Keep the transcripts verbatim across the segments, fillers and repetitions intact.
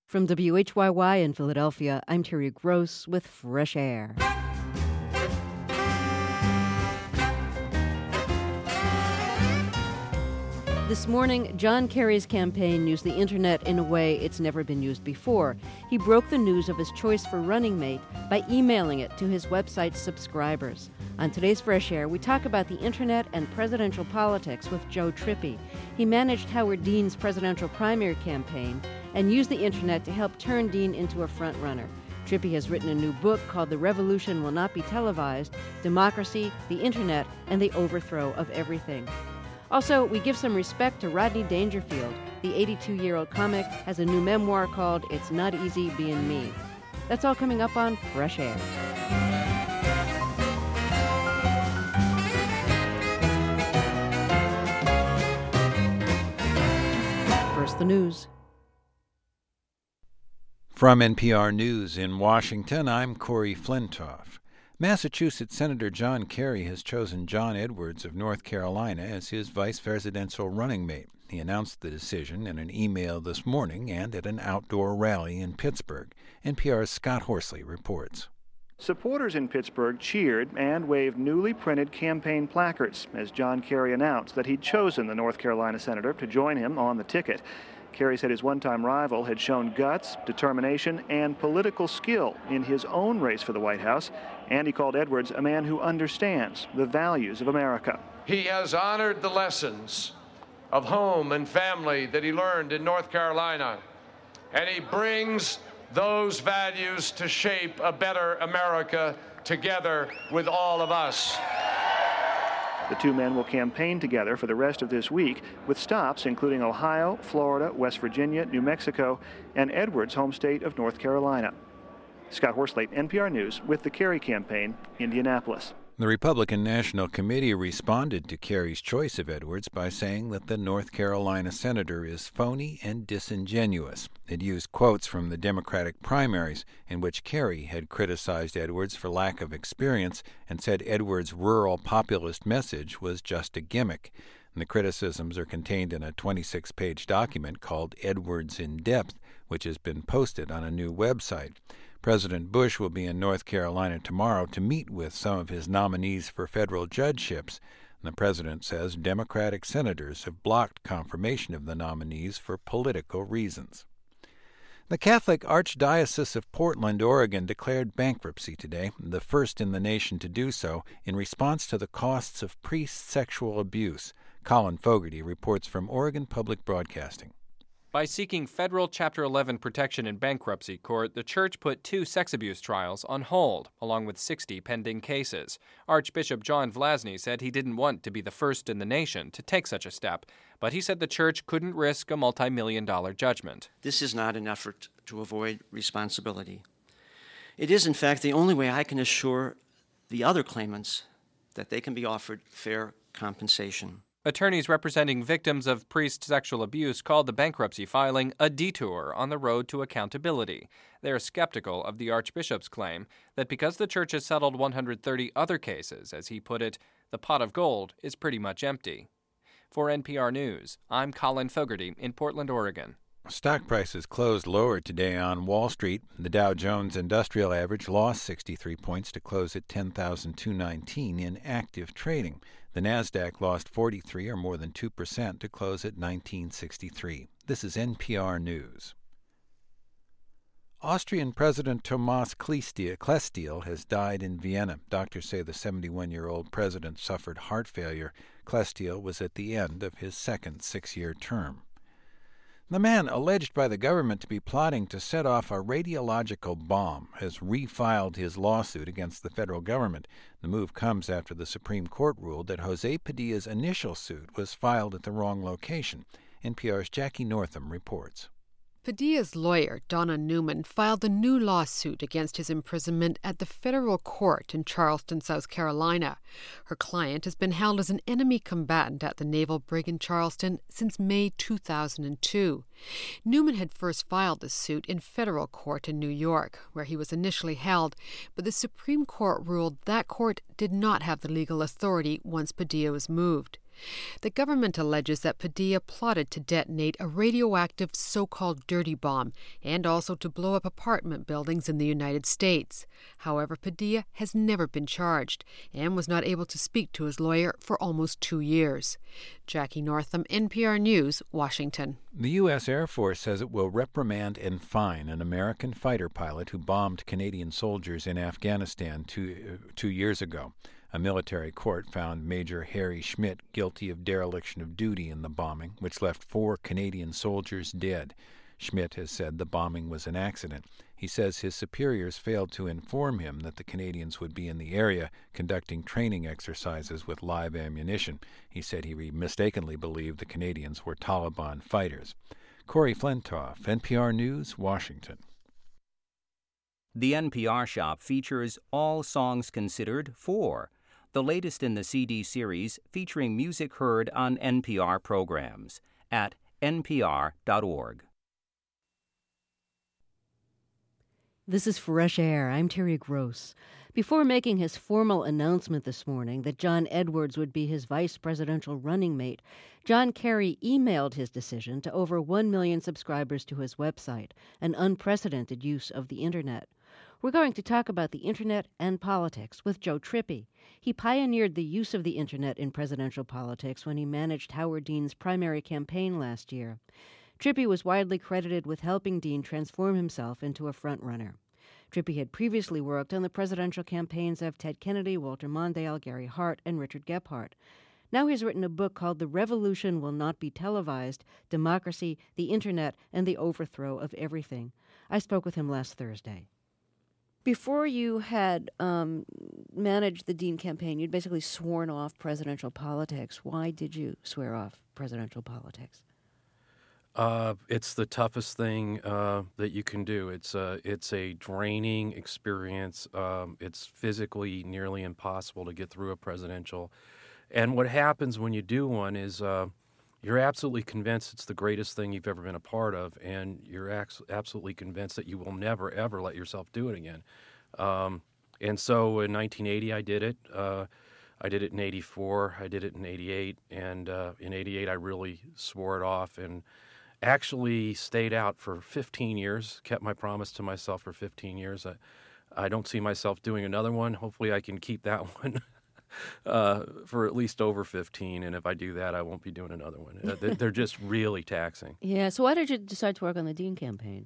From W H Y Y in Philadelphia, I'm Terry Gross with Fresh Air. This morning, John Kerry's campaign used the internet in a way it's never been used before. He broke the news of his choice for running mate by emailing it to his website's subscribers. On today's Fresh Air, we talk about the internet and presidential politics with Joe Trippi. He managed Howard Dean's presidential primary campaign and used the internet to help turn Dean into a frontrunner. Trippi has written a new book called The Revolution Will Not Be Televised: Democracy, the Internet, and the Overthrow of Everything. Also, we give some respect to Rodney Dangerfield. The eighty-two-year-old comic has a new memoir called It's Not Easy Being Me. That's all coming up on Fresh Air. First, the news. From N P R News in Washington, I'm Corey Flintoff. Massachusetts Senator John Kerry has chosen John Edwards of North Carolina as his vice presidential running mate. He announced the decision in an email this morning and at an outdoor rally in Pittsburgh. N P R's Scott Horsley reports. Supporters in Pittsburgh cheered and waved newly printed campaign placards as John Kerry announced that he'd chosen the North Carolina senator to join him on the ticket. Kerry said his one-time rival had shown guts, determination, and political skill in his own race for the White House, and he called Edwards a man who understands the values of America. He has honored the lessons of home and family that he learned in North Carolina, and he brings those values to shape a better America together with all of us. The two men will campaign together for the rest of this week, with stops including Ohio, Florida, West Virginia, New Mexico, and Edwards' home state of North Carolina. Scott Horsley, N P R News, with the Kerry campaign, Indianapolis. The Republican National Committee responded to Kerry's choice of Edwards by saying that the North Carolina senator is phony and disingenuous. It used quotes from the Democratic primaries in which Kerry had criticized Edwards for lack of experience and said Edwards' rural populist message was just a gimmick. And the criticisms are contained in a twenty-six page document called Edwards in Depth, which has been posted on a new website. President Bush will be in North Carolina tomorrow to meet with some of his nominees for federal judgeships. The president says Democratic senators have blocked confirmation of the nominees for political reasons. The Catholic Archdiocese of Portland, Oregon, declared bankruptcy today, the first in the nation to do so, in response to the costs of priest sexual abuse. Colin Fogarty reports from Oregon Public Broadcasting. By seeking federal Chapter eleven protection in bankruptcy court, the church put two sex abuse trials on hold, along with sixty pending cases. Archbishop John Vlasny said he didn't want to be the first in the nation to take such a step, but he said the church couldn't risk a multi-million dollar judgment. This is not an effort to avoid responsibility. It is, in fact, the only way I can assure the other claimants that they can be offered fair compensation. Attorneys representing victims of priest sexual abuse called the bankruptcy filing a detour on the road to accountability. They're skeptical of the Archbishop's claim that because the church has settled one hundred thirty other cases, as he put it, the pot of gold is pretty much empty. For N P R News, I'm Colin Fogarty in Portland, Oregon. Stock prices closed lower today on Wall Street. The Dow Jones Industrial Average lost sixty-three points to close at ten thousand two hundred nineteen in active trading. The Nasdaq lost forty-three, or more than two percent, to close at nineteen sixty-three. This is N P R News. Austrian President Thomas Klestil has died in Vienna. Doctors say the seventy-one-year-old president suffered heart failure. Klestil was at the end of his second six-year term. The man alleged by the government to be plotting to set off a radiological bomb has refiled his lawsuit against the federal government. The move comes after the Supreme Court ruled that Jose Padilla's initial suit was filed at the wrong location. N P R's Jackie Northam reports. Padilla's lawyer, Donna Newman, filed a new lawsuit against his imprisonment at the federal court in Charleston, South Carolina. Her client has been held as an enemy combatant at the Naval Brig in Charleston since May two thousand two. Newman had first filed the suit in federal court in New York, where he was initially held, but the Supreme Court ruled that court did not have the legal authority once Padilla was moved. The government alleges that Padilla plotted to detonate a radioactive so-called dirty bomb and also to blow up apartment buildings in the United States. However, Padilla has never been charged and was not able to speak to his lawyer for almost two years. Jackie Northam, N P R News, Washington. The U S Air Force says it will reprimand and fine an American fighter pilot who bombed Canadian soldiers in Afghanistan two, uh, two years ago. A military court found Major Harry Schmidt guilty of dereliction of duty in the bombing, which left four Canadian soldiers dead. Schmidt has said the bombing was an accident. He says his superiors failed to inform him that the Canadians would be in the area conducting training exercises with live ammunition. He said he mistakenly believed the Canadians were Taliban fighters. Corey Flintoff, N P R News, Washington. The N P R Shop features All Songs Considered four, the latest in the C D series featuring music heard on N P R programs, at N P R dot org. This is Fresh Air. I'm Terry Gross. Before making his formal announcement this morning that John Edwards would be his vice presidential running mate, John Kerry emailed his decision to over one million subscribers to his website, an unprecedented use of the Internet. We're going to talk about the Internet and politics with Joe Trippi. He pioneered the use of the Internet in presidential politics when he managed Howard Dean's primary campaign last year. Trippi was widely credited with helping Dean transform himself into a frontrunner. Trippi had previously worked on the presidential campaigns of Ted Kennedy, Walter Mondale, Gary Hart, and Richard Gephardt. Now he's written a book called The Revolution Will Not Be Televised, Democracy, the Internet, and the Overthrow of Everything. I spoke with him last Thursday. Before you had um, managed the Dean campaign, you'd basically sworn off presidential politics. Why did you swear off presidential politics? Uh, it's the toughest thing uh, that you can do. It's a, it's a draining experience. Um, it's physically nearly impossible to get through a presidential. And what happens when you do one is uh, you're absolutely convinced it's the greatest thing you've ever been a part of, and you're ex- absolutely convinced that you will never, ever let yourself do it again. Um, and so in nineteen eighty, I did it. Uh, I did it in eighty-four. I did it in eighty-eight. And uh, in eighty-eight, I really swore it off and actually stayed out for fifteen years, kept my promise to myself for fifteen years. I, I don't see myself doing another one. Hopefully I can keep that one uh, for at least over fifteen, and if I do that, I won't be doing another one. Uh, they're, they're just really taxing. Yeah, so why did you decide to work on the Dean campaign?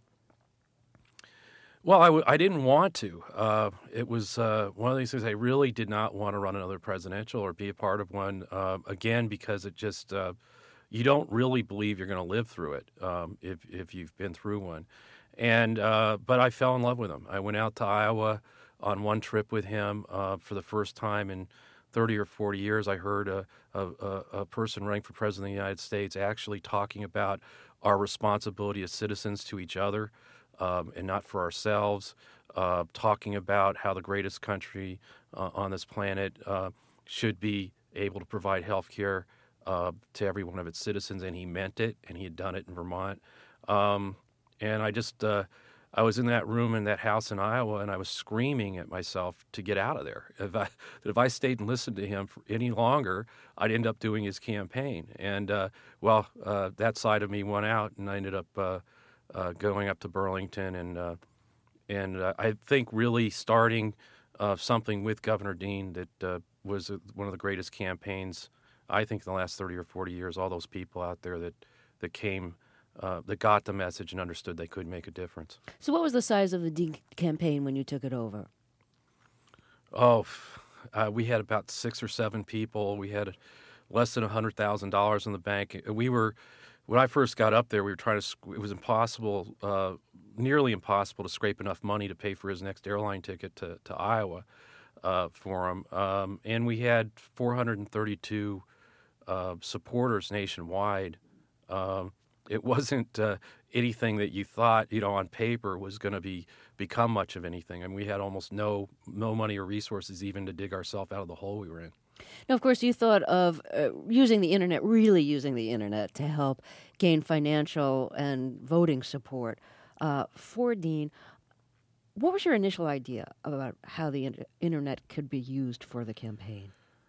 Well, I, w- I didn't want to. Uh, it was uh, one of these things I really did not want to run another presidential or be a part of one, uh, again, because it just... Uh, you don't really believe you're going to live through it um, if if you've been through one. And uh, but I fell in love with him. I went out to Iowa on one trip with him uh, for the first time in thirty or forty years. I heard a, a, a person running for president of the United States actually talking about our responsibility as citizens to each other um, and not for ourselves, uh, talking about how the greatest country uh, on this planet uh, should be able to provide health care Uh, to every one of its citizens, and he meant it, and he had done it in Vermont. Um, and I just, uh, I was in that room in that house in Iowa, and I was screaming at myself to get out of there. If I, that if I stayed and listened to him for any longer, I'd end up doing his campaign. And, uh, well, uh, that side of me went out, and I ended up uh, uh, going up to Burlington, and, uh, and uh, I think really starting uh, something with Governor Dean that uh, was uh, one of the greatest campaigns I think in the last thirty or forty years, all those people out there that, that came, uh, that got the message and understood they could make a difference. So what was the size of the Dean campaign when you took it over? Oh, uh, we had about six or seven people. We had less than one hundred thousand dollars in the bank. We were, when I first got up there, we were trying to, it was impossible, uh, nearly impossible to scrape enough money to pay for his next airline ticket to, to Iowa uh, for him. Um, and we had four hundred thirty-two Uh, supporters nationwide. Um, it wasn't uh, anything that you thought, you know, on paper was going to be become much of anything. I mean, we had almost no no money or resources even to dig ourselves out of the hole we were in. Now, of course, you thought of uh, using the Internet, really using the Internet to help gain financial and voting support uh, for Dean. What was your initial idea about how the inter- Internet could be used for the campaign?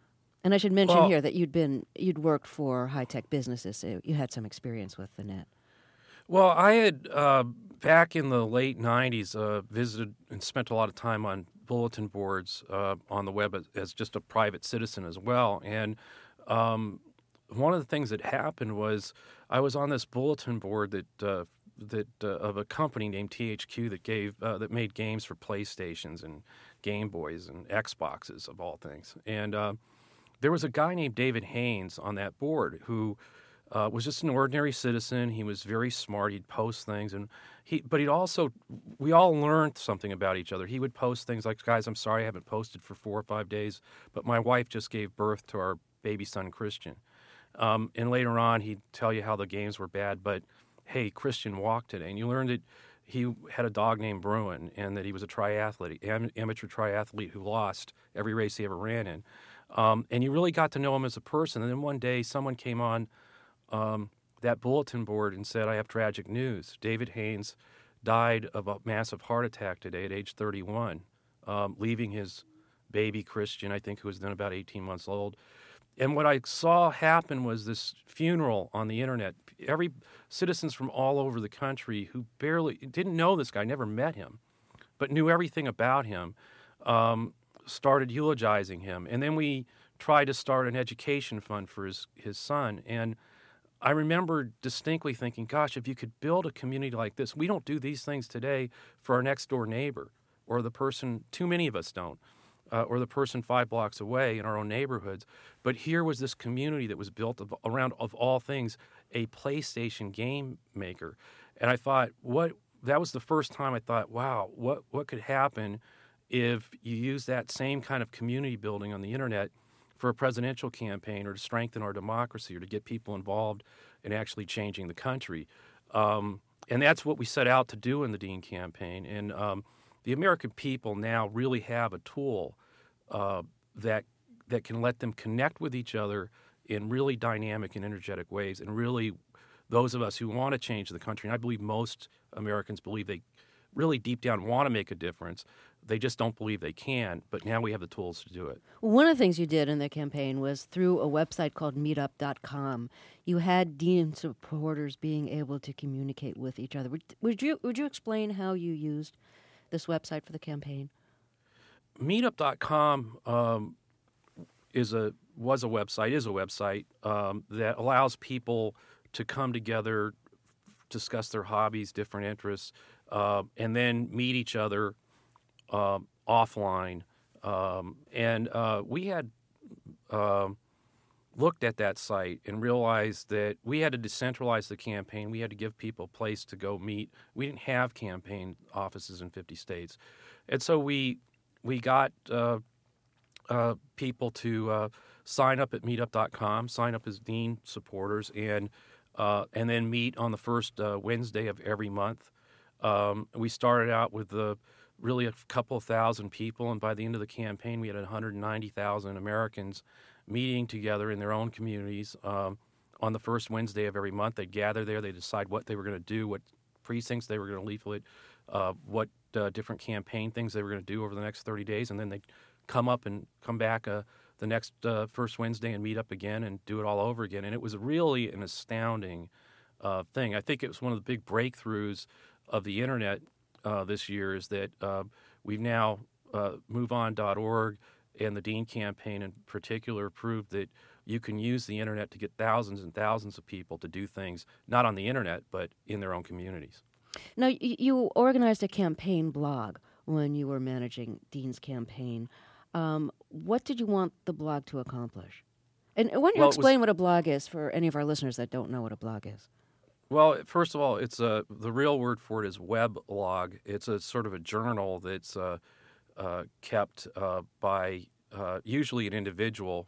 And I should mention well, here that you'd been you'd worked for high-tech businesses, so you had some experience with the net. Well, I had, uh, back in the late nineties, uh, visited and spent a lot of time on bulletin boards uh, on the web as, as just a private citizen as well. And um, one of the things that happened was I was on this bulletin board that uh, that uh, of a company named T H Q that gave uh, that made games for PlayStations and Game Boys and Xboxes of all things. And uh, there was a guy named David Haynes on that board who uh, was just an ordinary citizen. He was very smart. He'd post things, and he but he'd also we all learned something about each other. He would post things like, "Guys, I'm sorry I haven't posted for four or five days, but my wife just gave birth to our baby son Christian." Um, and later on, he'd tell you how the games were bad, but hey, Christian walked today. And you learned that he had a dog named Bruin and that he was a triathlete, am, amateur triathlete who lost every race he ever ran in. Um, and you really got to know him as a person. And then one day, someone came on um, that bulletin board and said, "I have tragic news. David Haynes died of a massive heart attack today at age thirty-one, um, leaving his baby Christian, I think, who was then about eighteen months old." And what I saw happen was this funeral on the internet. Every citizens from all over the country who barely didn't know this guy, never met him, but knew everything about him, um, started eulogizing him. And then we tried to start an education fund for his, his son. And I remember distinctly thinking, gosh, if you could build a community like this, we don't do these things today for our next door neighbor or the person, too many of us don't. Uh, or the person five blocks away in our own neighborhoods. But here was this community that was built of, around, of all things, a PlayStation game maker. And I thought, what? That was the first time I thought, wow, what, what could happen if you use that same kind of community building on the internet for a presidential campaign or to strengthen our democracy or to get people involved in actually changing the country. Um, and that's what we set out to do in the Dean campaign. And um, the American people now really have a tool uh, that that can let them connect with each other in really dynamic and energetic ways. And really, those of us who want to change the country, and I believe most Americans believe they really deep down want to make a difference. They just don't believe they can. But now we have the tools to do it. One of the things you did in the campaign was through a website called meetup dot com. You had Dean supporters being able to communicate with each other. Would, would you would you explain how you used this website for the campaign? meetup dot com um, is a was a website is a website um, that allows people to come together, discuss their hobbies, different interests, uh, and then meet each other uh, offline. Um, and uh, we had uh, looked at that site and realized that we had to decentralize the campaign. We had to give people a place to go meet. We didn't have campaign offices in fifty states, and so we. We got uh, uh, people to uh, sign up at meetup dot com, sign up as Dean supporters, and uh, and then meet on the first uh, Wednesday of every month. Um, we started out with uh, really a couple of thousand people, and by the end of the campaign, we had one hundred ninety thousand Americans meeting together in their own communities um, on the first Wednesday of every month. They'd gather there, they'd decide what they were going to do, what precincts they were going to leaflet, uh, what Uh, different campaign things they were going to do over the next thirty days, and then they'd come up and come back uh, the next uh, first Wednesday and meet up again and do it all over again. And it was really an astounding uh, thing. I think it was one of the big breakthroughs of the internet uh, this year is that uh, we've now, uh, move on dot org and the Dean campaign in particular proved that you can use the internet to get thousands and thousands of people to do things, not on the internet, but in their own communities. Now, you organized a campaign blog when you were managing Dean's campaign. Um, what did you want the blog to accomplish? And why don't you well, explain was, what a blog is for any of our listeners that don't know what a blog is? Well, first of all, it's a, the real word for it is weblog. It's a sort of a journal that's uh, uh, kept uh, by uh, usually an individual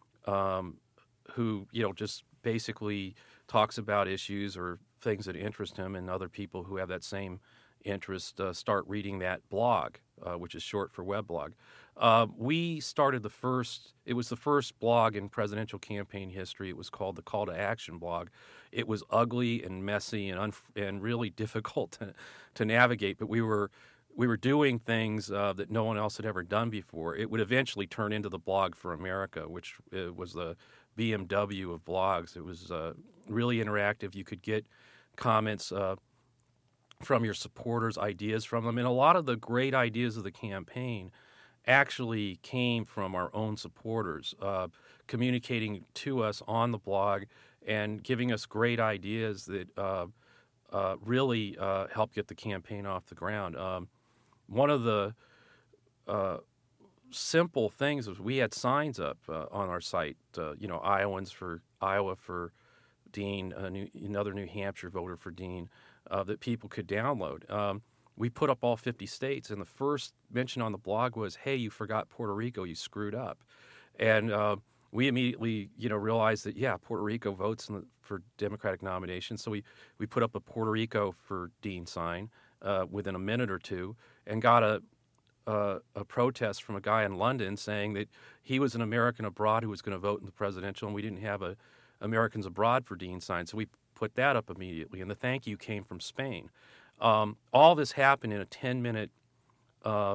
um, who, you know, just basically talks about issues or things that interest him, and other people who have that same interest uh, start reading that blog, uh, which is short for weblog. Uh, we started the first, it was the first blog in presidential campaign history. It was called the Call to Action blog. It was ugly and messy and unf- and really difficult to, to navigate, but we were we were doing things uh, that no one else had ever done before. It would eventually turn into the Blog for America, which uh, was the B M W of blogs. It was uh, really interactive. You could get comments uh, from your supporters, ideas from them. And a lot of the great ideas of the campaign actually came from our own supporters, uh, communicating to us on the blog and giving us great ideas that uh, uh, really uh, helped get the campaign off the ground. Um, one of the uh, simple things was we had signs up uh, on our site, uh, you know, Iowans for Iowa for Dean, uh, New, another New Hampshire voter for Dean, uh, that people could download. Um, we put up all fifty states, and the first mention on the blog was, hey, you forgot Puerto Rico, you screwed up. And uh, we immediately, you know, realized that, yeah, Puerto Rico votes in the, for Democratic nominations. So we, we put up a Puerto Rico for Dean sign uh, within a minute or two and got a, a, a protest from a guy in London saying that he was an American abroad who was going to vote in the presidential, and we didn't have a Americans Abroad for Dean sign. So we put that up immediately, and the thank you came from Spain. Um, all this happened in a ten-minute uh,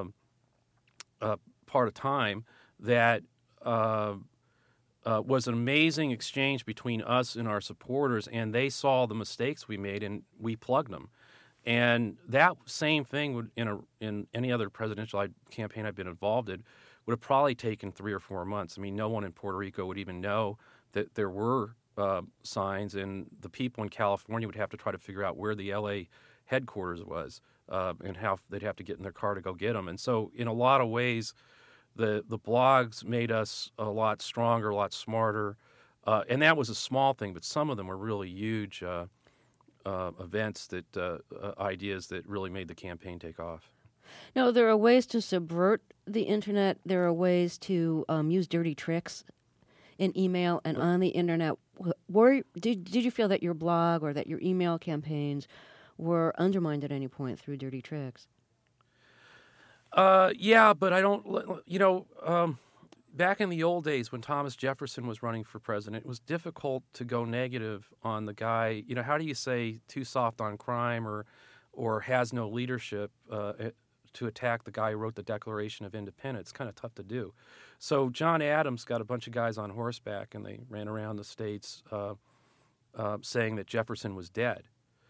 uh, part of time that uh, uh, was an amazing exchange between us and our supporters, and they saw the mistakes we made, and we plugged them. And that same thing would in a in any other presidential campaign I've been involved in would have probably taken three or four months. I mean, no one in Puerto Rico would even know that there were uh, signs, and the people in California would have to try to figure out where the L A headquarters was uh, and how they'd have to get in their car to go get them. And so in a lot of ways, the the blogs made us a lot stronger, a lot smarter. Uh, and that was a small thing, but some of them were really huge uh, uh, events, that uh, uh, ideas that really made the campaign take off. No, there are ways to subvert the internet. There are ways to um, use dirty tricks in email and on the internet. Were, did, did you feel that your blog or that your email campaigns were undermined at any point through dirty tricks? Uh, yeah, but I don't, you know, um, back in the old days when Thomas Jefferson was running for president, it was difficult to go negative on the guy. You know, how do you say too soft on crime or, or has no leadership uh, to attack the guy who wrote the Declaration of Independence? It's kind of tough to do. So John Adams got a bunch of guys on horseback, and they ran around the states uh, uh, saying that Jefferson was dead.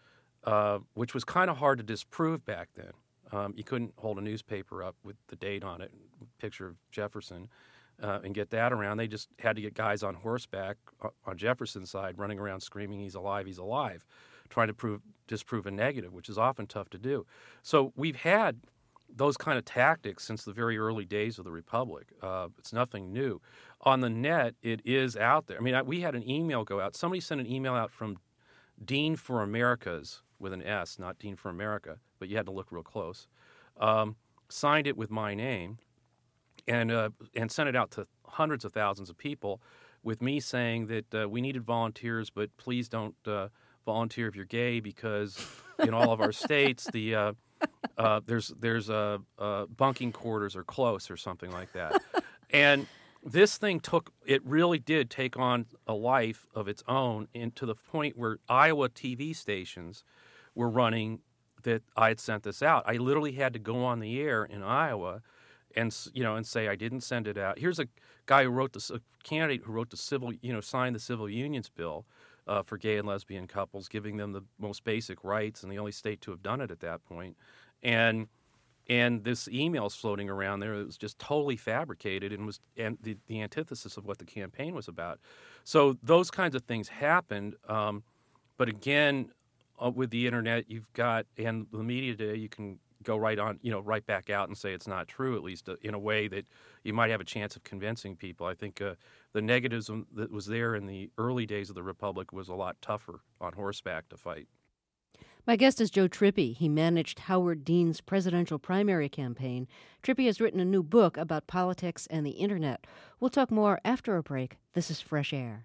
Uh, which was kind of hard to disprove back then. Um, you couldn't hold a newspaper up with the date on it, picture of Jefferson, uh, and get that around. They just had to get guys on horseback on Jefferson's side running around screaming, he's alive, he's alive, trying to prove disprove a negative, which is often tough to do. So we've had those kind of tactics since the very early days of the Republic. Uh, it's nothing new. On the net, it is out there. I mean, I, we had an email go out. Somebody sent an email out from Dean for Americas, with an S, not Dean for America, but you had to look real close, um, signed it with my name, and uh, and sent it out to hundreds of thousands of people with me saying that uh, we needed volunteers, but please don't uh, volunteer if you're gay, because in all of our states, the uh, uh, there's there's uh, uh, bunking quarters are close or something like that. And this thing took, it really did take on a life of its own, and to the point where Iowa T V stations were running that I had sent this out. I literally had to go on the air in Iowa and, you know, and say I didn't send it out. Here's a guy who wrote this, a candidate who wrote the civil, you know, signed the civil unions bill uh, for gay and lesbian couples, giving them the most basic rights, and the only state to have done it at that point. And and this email's floating around there. It was just totally fabricated and was and the, the antithesis of what the campaign was about. So those kinds of things happened. Um, but again, uh, with the internet, you've got, and the media today, you can go right on, you know, right back out and say it's not true, at least uh, in a way that you might have a chance of convincing people. I think uh, the negativism that was there in the early days of the Republic was a lot tougher on horseback to fight. My guest is Joe Trippi. He managed Howard Dean's presidential primary campaign. Trippi has written a new book about politics and the internet. We'll talk more after a break. This is Fresh Air.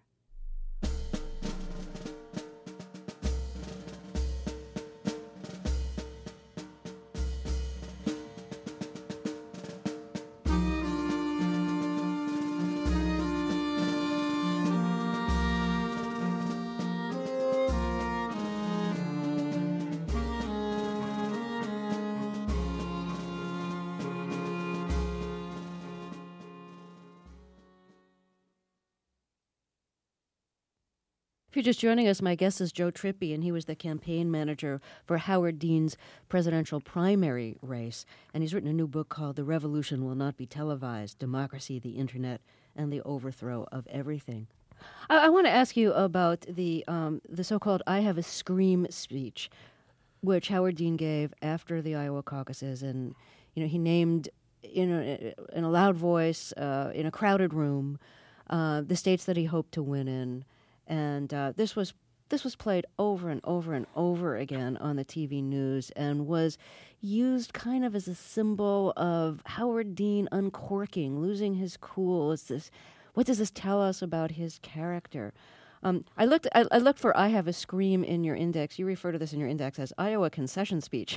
If you're just joining us, my guest is Joe Trippi, and he was the campaign manager for Howard Dean's presidential primary race. And he's written a new book called The Revolution Will Not Be Televised, Democracy, the Internet, and the Overthrow of Everything. I, I want to ask you about the um, the so-called I Have a Scream speech, which Howard Dean gave after the Iowa caucuses. And, you know, he named in a, in a loud voice, uh, in a crowded room, uh, the states that he hoped to win in. And uh, this was this was played over and over and over again on the T V news and was used kind of as a symbol of Howard Dean uncorking, losing his cool. It's this, what does this tell us about his character? Um, I looked I, I looked for I Have a Scream in your index. You refer to this in your index as Iowa concession speech.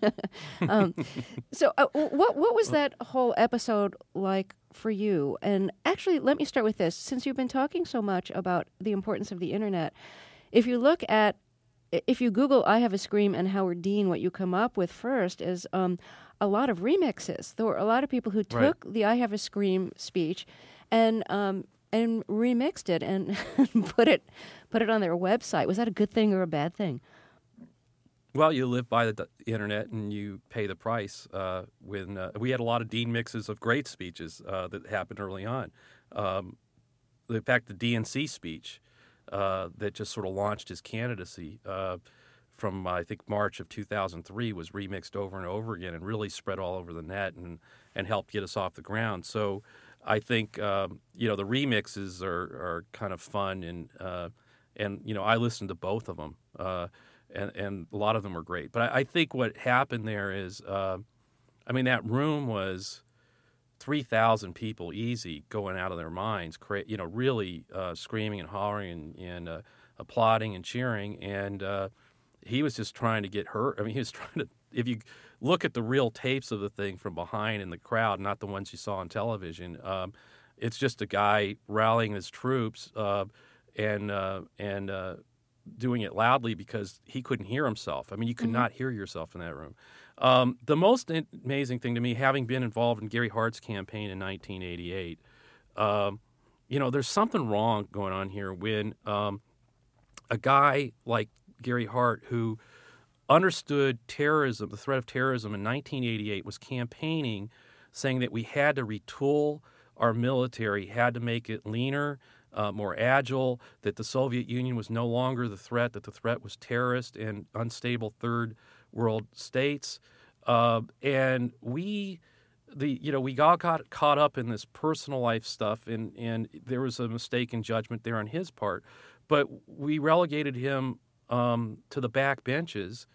um, so uh, what what was that whole episode like for you? And actually, let me start with this. Since you've been talking so much about the importance of the Internet, if you look at, if you Google I Have a Scream and Howard Dean, what you come up with first is um, a lot of remixes. There were a lot of people who took right. the I Have a Scream speech and um, and remixed it and put it put it on their website. Was that a good thing or a bad thing? Well, you live by the Internet and you pay the price. Uh, when uh, we had a lot of Dean mixes of great speeches uh, that happened early on. Um, in fact, the D N C speech uh, that just sort of launched his candidacy uh, from, I think, March of two thousand three was remixed over and over again and really spread all over the net and, and helped get us off the ground. So I think, um, you know, the remixes are, are kind of fun and, uh, and you know, I listened to both of them. Uh, And, and a lot of them were great. But I, I think what happened there is, uh, I mean, that room was three thousand people easy going out of their minds, cra- you know, really uh, screaming and hollering and, and uh, applauding and cheering. And uh, he was just trying to get hurt. I mean, he was trying to, if you look at the real tapes of the thing from behind in the crowd, not the ones you saw on television, um, it's just a guy rallying his troops uh, and, uh, and, uh, doing it loudly because he couldn't hear himself. I mean, you could mm-hmm. not hear yourself in that room. Um, the most in- amazing thing to me, having been involved in Gary Hart's campaign in nineteen eighty-eight, um, you know, there's something wrong going on here when um, a guy like Gary Hart, who understood terrorism, the threat of terrorism in nineteen eighty-eight, was campaigning saying that we had to retool our military, had to make it leaner, Uh, more agile, that the Soviet Union was no longer the threat, that the threat was terrorist and unstable third world states. Uh, and we, the you know, we all got caught up in this personal life stuff, and, and there was a mistake in judgment there on his part. But we relegated him um, to the back benches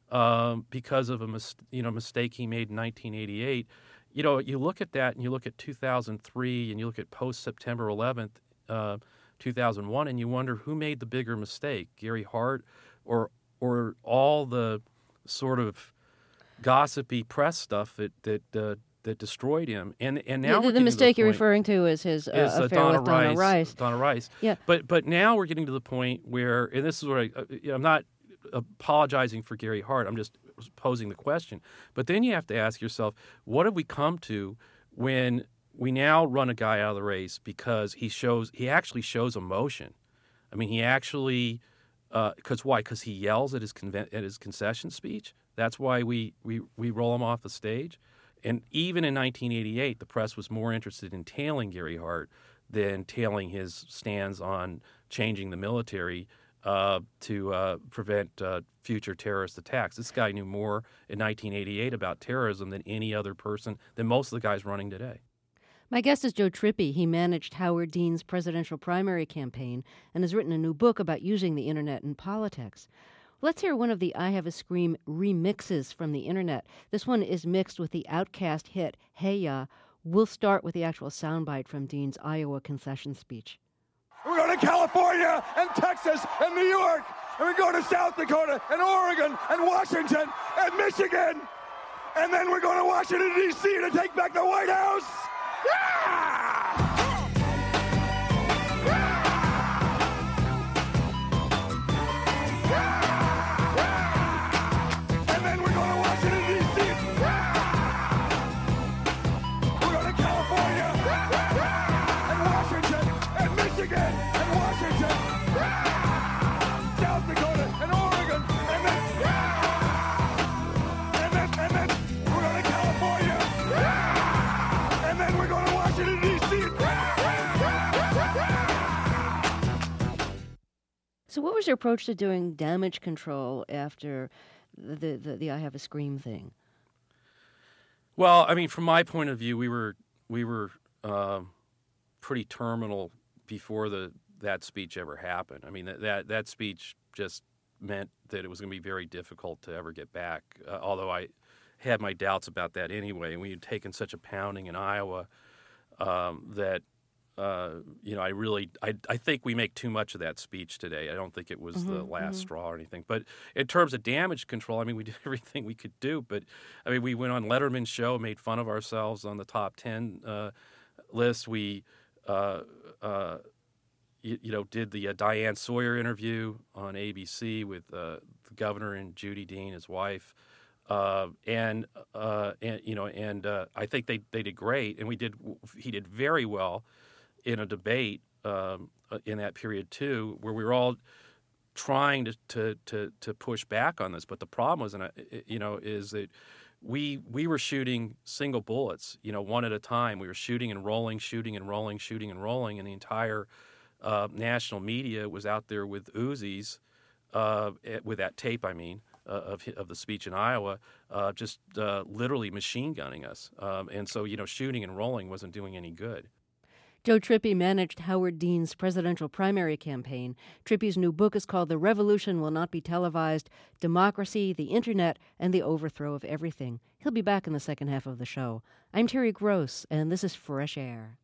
um, because of a mis- you know mistake he made in nineteen eighty-eight. You know, you look at that and you look at two thousand three and you look at post-September eleventh, Uh, two thousand one, and you wonder who made the bigger mistake, Gary Hart or or all the sort of gossipy press stuff that that uh, that destroyed him. And and now the, we're the mistake to the you're point, referring to is his uh, is, uh, affair Donna with Donna Rice, Rice. Donna Rice. Yeah. But but now we're getting to the point where, and this is where I, uh, I'm not apologizing for Gary Hart. I'm just posing the question. But then you have to ask yourself, what have we come to when we now run a guy out of the race because he shows he actually shows emotion. I mean, he actually because uh, why? Because he yells at his conven- at his concession speech. That's why we, we we roll him off the stage. And even in nineteen eighty-eight, the press was more interested in tailing Gary Hart than tailing his stands on changing the military uh, to uh, prevent uh, future terrorist attacks. This guy knew more in nineteen eighty-eight about terrorism than any other person, than most of the guys running today. My guest is Joe Trippi. He managed Howard Dean's presidential primary campaign and has written a new book about using the Internet in politics. Let's hear one of the I Have a Scream remixes from the Internet. This one is mixed with the Outkast hit, Hey Ya. We'll start with the actual soundbite from Dean's Iowa concession speech. We're going to California and Texas and New York, and we're going to South Dakota and Oregon and Washington and Michigan, and then we're going to Washington, D C to take back the White House. Yeah! And then we're going to Washington, D C We're going to California and Washington and Michigan and Washington So what was your approach to doing damage control after the, the, the I Have a Scream thing? Well, I mean, from my point of view, we were we were um, pretty terminal before the that speech ever happened. I mean, that that, that speech just meant that it was going to be very difficult to ever get back, uh, although I had my doubts about that anyway. And we had taken such a pounding in Iowa um, that, uh, you know, I really, I, I think we make too much of that speech today. I don't think it was mm-hmm, the last mm-hmm. straw or anything. But in terms of damage control, I mean, we did everything we could do. But, I mean, we went on Letterman's show, made fun of ourselves on the top ten uh, list. We, uh, uh, you, you know, did the uh, Diane Sawyer interview on A B C with uh, the governor and Judy Dean, his wife. Uh, and, uh, and, you know, and uh, I think they, they did great. And we did, he did very well in a debate um, in that period too, where we were all trying to, to to to push back on this. But the problem was, and you know, is that we we were shooting single bullets, you know, one at a time. We were shooting and rolling, shooting and rolling, shooting and rolling, and the entire uh, national media was out there with Uzis, uh, with that tape, I mean, uh, of of the speech in Iowa, uh, just uh, literally machine gunning us. Um, and so, you know, shooting and rolling wasn't doing any good. Joe Trippi managed Howard Dean's presidential primary campaign. Trippi's new book is called The Revolution Will Not Be Televised, Democracy, the Internet, and the Overthrow of Everything. He'll be back in the second half of the show. I'm Terry Gross, and this is Fresh Air.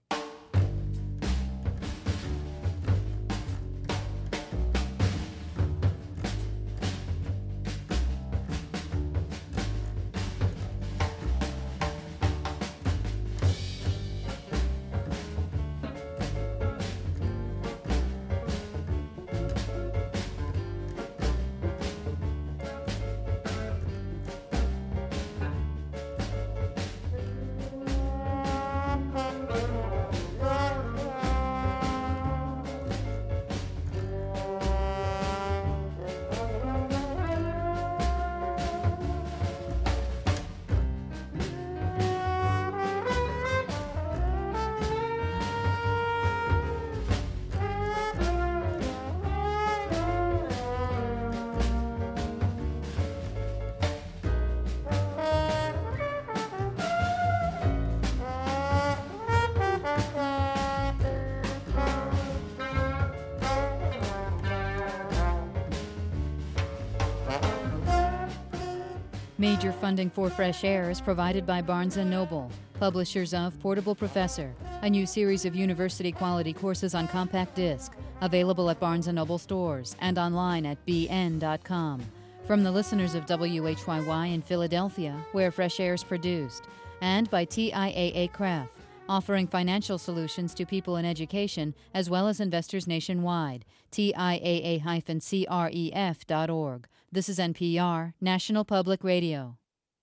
Major funding for Fresh Air is provided by Barnes and Noble, publishers of Portable Professor, a new series of university-quality courses on compact disc, available at Barnes and Noble stores and online at b n dot com. From the listeners of W H Y Y in Philadelphia, where Fresh Air is produced, and by T I A A Craft, offering financial solutions to people in education as well as investors nationwide. T I A A cref dot org. This is N P R, National Public Radio.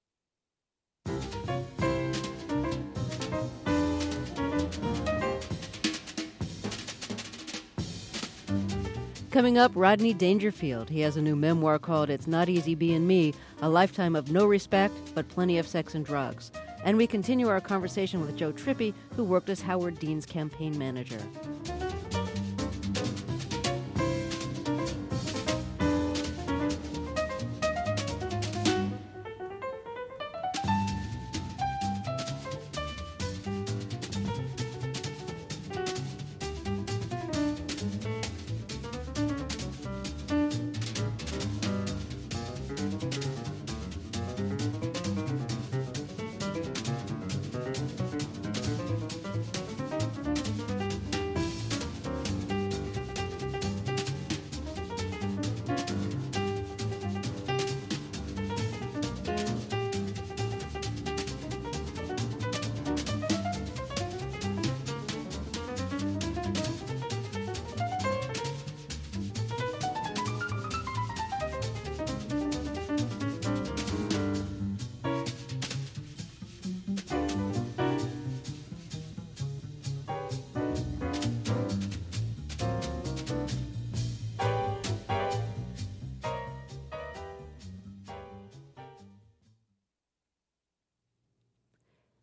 Coming up, Rodney Dangerfield. He has a new memoir called It's Not Easy Being Me, a lifetime of no respect, but plenty of sex and drugs. And we continue our conversation with Joe Trippi, who worked as Howard Dean's campaign manager.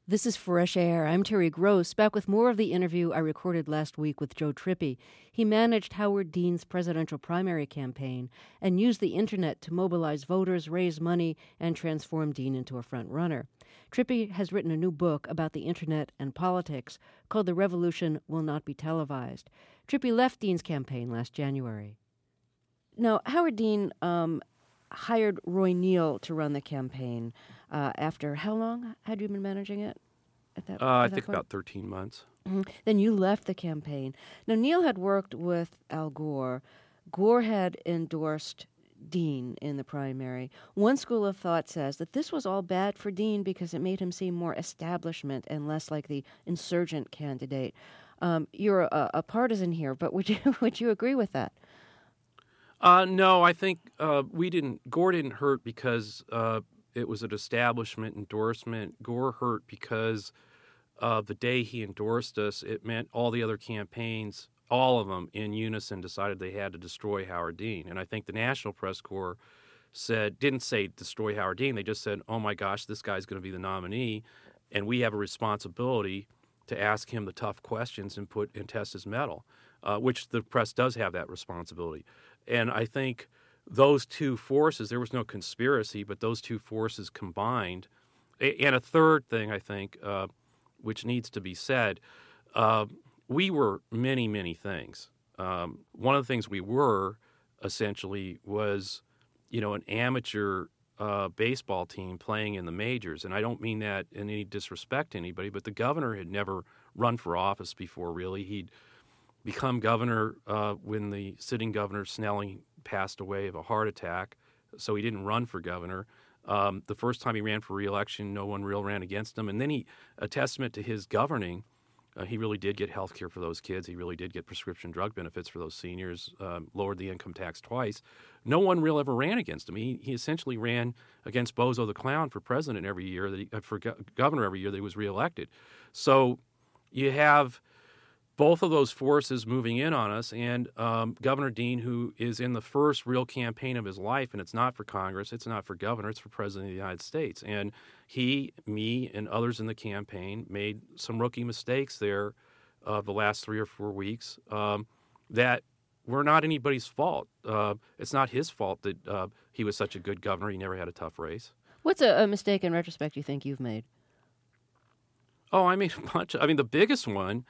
This is Fresh Air. I'm Terry Gross, back with more of the interview I recorded last week with Joe Trippi. He managed Howard Dean's presidential primary campaign and used the internet to mobilize voters, raise money, and transform Dean into a front runner. Trippi has written a new book about the internet and politics called The Revolution Will Not Be Televised. Trippi left Dean's campaign last January. Now, Howard Dean um, hired Roy Neal to run the campaign uh, after how long had you been managing it? At that, uh, at I that think point? about thirteen months. Mm-hmm. Then you left the campaign. Now, Neal had worked with Al Gore. Gore had endorsed Dean in the primary. One school of thought says that this was all bad for Dean because it made him seem more establishment and less like the insurgent candidate. Um, you're a, a partisan here, but would you would you agree with that? Uh, no, I think uh, we didn't. Gore didn't hurt because uh, it was an establishment endorsement. Gore hurt because uh, the day he endorsed us, it meant all the other campaigns, all of them in unison, decided they had to destroy Howard Dean. And I think the National Press Corps said didn't say destroy Howard Dean. They just said, "Oh my gosh, this guy's going to be the nominee, and we have a responsibility to ask him the tough questions and put and test his mettle," uh, which the press does have that responsibility. And I think those two forces, there was no conspiracy, but those two forces combined. And a third thing, I think, uh, which needs to be said, uh, we were many, many things. Um, one of the things we were, essentially, was, you know, an amateur uh, baseball team playing in the majors. And I don't mean that in any disrespect to anybody, but the governor had never run for office before, really. He'd become governor uh, when the sitting governor, Snelling, passed away of a heart attack, so he didn't run for governor. Um, the first time he ran for re-election, no one real ran against him. And then he, a testament to his governing, uh, he really did get health care for those kids. He really did get prescription drug benefits for those seniors, um, lowered the income tax twice. No one real ever ran against him. He, he essentially ran against Bozo the Clown for president every year, that he, uh, for go- governor every year that he was reelected. So you have both of those forces moving in on us, and um, Governor Dean, who is in the first real campaign of his life, and it's not for Congress, it's not for governor, it's for President of the United States. And he, me, and others in the campaign made some rookie mistakes there uh, the last three or four weeks um, that were not anybody's fault. Uh, it's not his fault that uh, he was such a good governor. He never had a tough race. What's a, a mistake in retrospect you think you've made? Oh, I made a bunch. Of, I mean, the biggest one...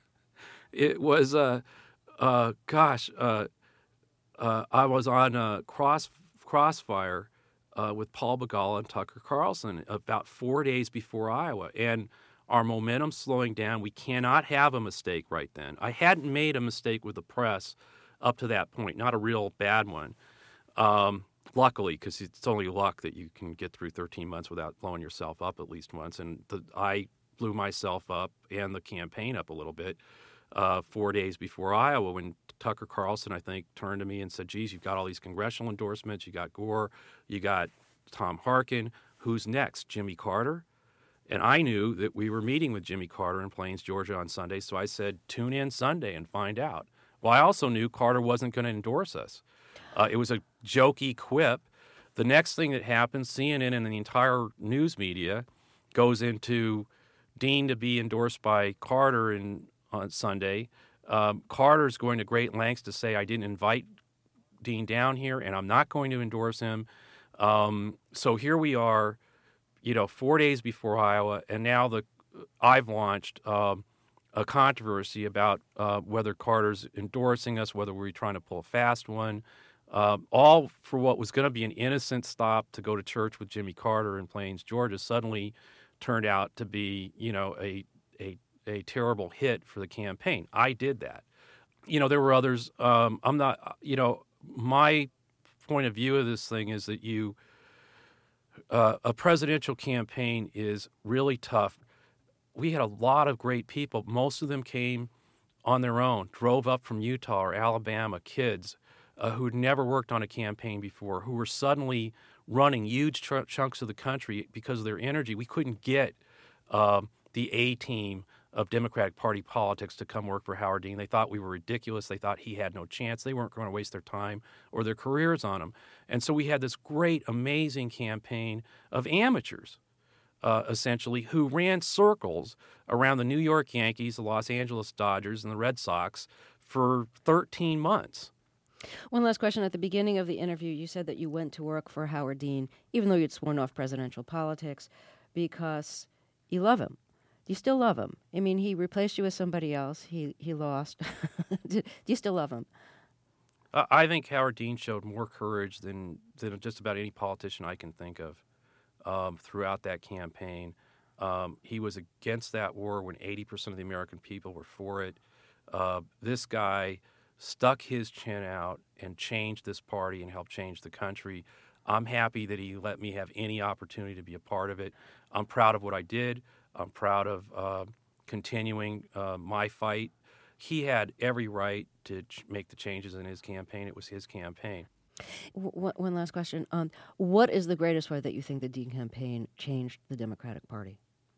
It was, uh, uh, gosh, uh, uh, I was on uh, cross Crossfire uh, with Paul Begala and Tucker Carlson about four days before Iowa, and our momentum's slowing down. We cannot have a mistake right then. I hadn't made a mistake with the press up to that point, not a real bad one, um, luckily, because it's only luck that you can get through thirteen months without blowing yourself up at least once, and the, I blew myself up and the campaign up a little bit. Uh, four days before Iowa, when Tucker Carlson, I think, turned to me and said, geez, you've got all these congressional endorsements, you got Gore, you got Tom Harkin, who's next, Jimmy Carter? And I knew that we were meeting with Jimmy Carter in Plains, Georgia on Sunday, so I said, tune in Sunday and find out. Well, I also knew Carter wasn't going to endorse us. Uh, it was a jokey quip. The next thing that happened, C N N and the entire news media goes into Dean to be endorsed by Carter and on Sunday. Um, Carter's going to great lengths to say, I didn't invite Dean down here, and I'm not going to endorse him. Um, so here we are, you know, four days before Iowa, and now the I've launched um, a controversy about uh, whether Carter's endorsing us, whether we're trying to pull a fast one, uh, all for what was going to be an innocent stop to go to church with Jimmy Carter in Plains, Georgia, suddenly turned out to be, you know, a a a terrible hit for the campaign. I did that. You know, there were others. Um, I'm not, you know, my point of view of this thing is that you, uh, a presidential campaign is really tough. We had a lot of great people. Most of them came on their own, drove up from Utah or Alabama, kids uh, who'd never worked on a campaign before, who were suddenly running huge tr- chunks of the country because of their energy. We couldn't get uh, the A-team of Democratic Party politics to come work for Howard Dean. They thought we were ridiculous. They thought he had no chance. They weren't going to waste their time or their careers on him. And so we had this great, amazing campaign of amateurs. uh, essentially, who ran circles around the New York Yankees, the Los Angeles Dodgers, and the Red Sox for thirteen months. One last question. At the beginning of the interview, you said that you went to work for Howard Dean, even though you'd sworn off presidential politics, because you love him. Do you still love him? I mean, he replaced you with somebody else. He he lost. Do you still love him? Uh, I think Howard Dean showed more courage than, than just about any politician I can think of um, throughout that campaign. Um, he was against that war when eighty percent of the American people were for it. Uh, this guy stuck his chin out and changed this party and helped change the country. I'm happy that he let me have any opportunity to be a part of it. I'm proud of what I did. I'm proud of uh, continuing uh, my fight. He had every right to ch- make the changes in his campaign. It was his campaign. W- one last question. Um, what is the greatest way that you think the Dean campaign changed the Democratic Party?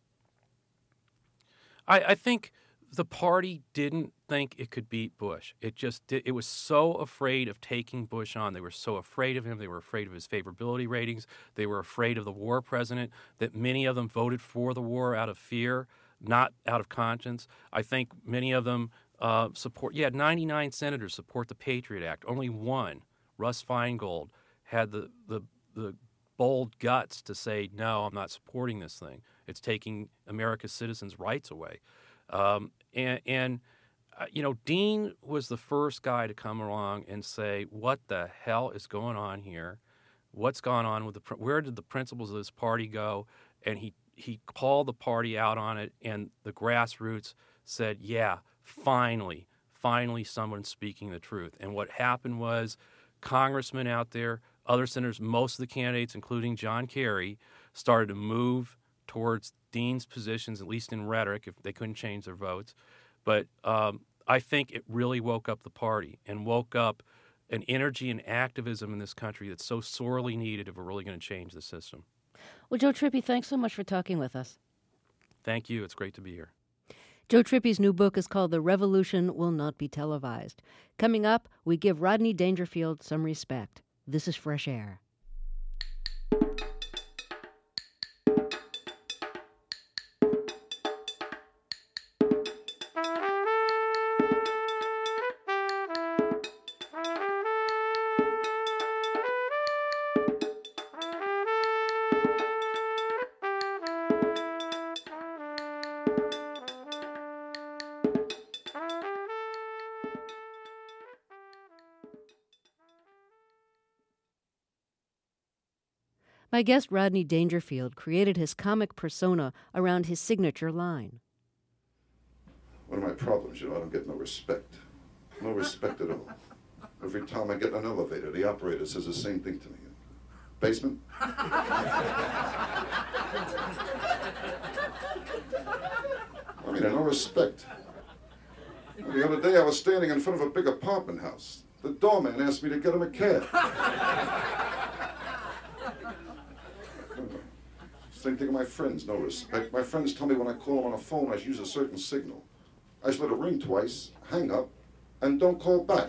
I, I think the party didn't think it could beat Bush. It just did, it was so afraid of taking Bush on. They were so afraid of him. They were afraid of his favorability ratings. They were afraid of the war president, that many of them voted for the war out of fear, not out of conscience. I think many of them uh, support, yeah, ninety-nine senators support the Patriot Act. Only one, Russ Feingold, had the, the, the bold guts to say, no, I'm not supporting this thing. It's taking America's citizens' rights away. Um, and, and uh, you know, Dean was the first guy to come along and say, what the hell is going on here? What's gone on with the, where did the principles of this party go? And he, he called the party out on it, and the grassroots said, yeah, finally, finally someone's speaking the truth. And what happened was congressmen out there, other senators, most of the candidates, including John Kerry, started to move towards Dean's positions, at least in rhetoric, if they couldn't change their votes. But um, I think it really woke up the party and woke up an energy and activism in this country that's so sorely needed if we're really going to change the system. Well, Joe Trippi, thanks so much for talking with us. Thank you. It's great to be here. Joe Trippi's new book is called The Revolution Will Not Be Televised. Coming up, we give Rodney Dangerfield some respect. This is Fresh Air. My guest, Rodney Dangerfield, created his comic persona around his signature line. One of my problems, you know, I don't get no respect. No respect at all. Every time I get in an elevator, the operator says the same thing to me. Basement? I mean, no respect. The other day I was standing in front of a big apartment house. The doorman asked me to get him a cab. Same thing with my friends, no respect. My friends tell me when I call them on a phone, I should use a certain signal. I should let it ring twice, hang up, and don't call back.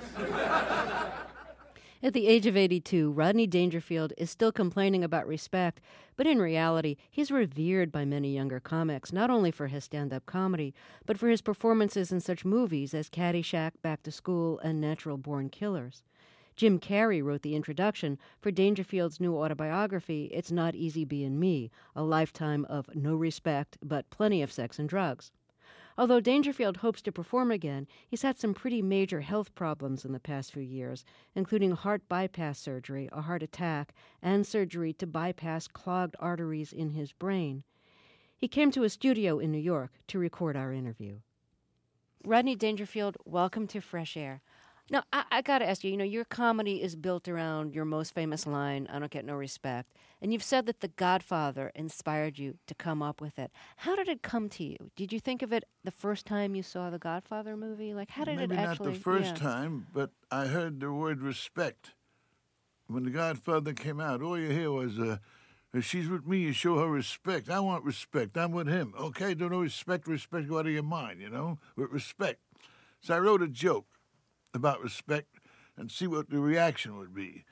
At the age of eighty-two, Rodney Dangerfield is still complaining about respect, but in reality, he's revered by many younger comics, not only for his stand-up comedy, but for his performances in such movies as Caddyshack, Back to School, and Natural Born Killers. Jim Carrey wrote the introduction for Dangerfield's new autobiography, It's Not Easy Being Me, a lifetime of no respect, but plenty of sex and drugs. Although Dangerfield hopes to perform again, he's had some pretty major health problems in the past few years, including heart bypass surgery, a heart attack, and surgery to bypass clogged arteries in his brain. He came to a studio in New York to record our interview. Rodney Dangerfield, welcome to Fresh Air. Now, I, I got to ask you, you know, your comedy is built around your most famous line, I don't get no respect. And you've said that The Godfather inspired you to come up with it. How did it come to you? Did you think of it the first time you saw the Godfather movie? Like, how did Maybe it actually... Maybe not the first yeah. time, but I heard the word respect. When The Godfather came out, all you hear was, uh, if she's with me, you show her respect. I want respect. I'm with him. Okay, don't know respect, respect, go out of your mind, you know, with respect. So I wrote a joke about respect and see what the reaction would be.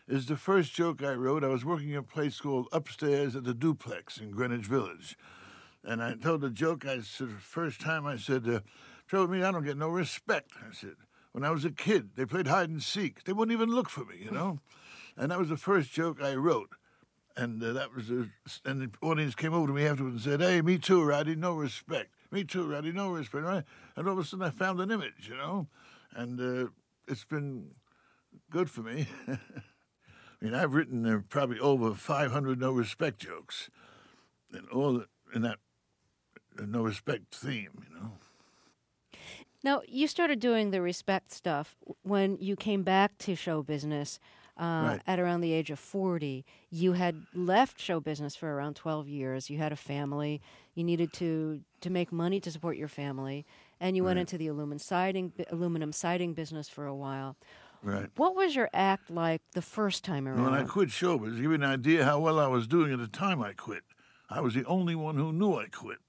is the first joke I wrote. I was working at a place called Upstairs at the Duplex in Greenwich Village. And I told the joke, I said, the first time I said, uh, trouble with me, I don't get no respect. I said, when I was a kid, they played hide and seek. They wouldn't even look for me, you know? And that was the first joke I wrote. And uh, that was, a, and the audience came over to me afterwards and said, hey, me too, Roddy, no respect. Me too, Roddy, no respect. Right? And all of a sudden I found an image, you know? And uh, it's been good for me. I mean, I've written uh, probably over five hundred no respect jokes. And all in that uh, no respect theme, you know? Now, you started doing the respect stuff when you came back to show business. Uh, Right. At around the age of forty. You had left show business for around twelve years. You had a family. You needed to, to make money to support your family. And you went Right. into the aluminum siding, aluminum siding business for a while. Right. What was your act like the first time around? When I quit showbiz, to give you an idea how well I was doing at the time I quit, I was the only one who knew I quit.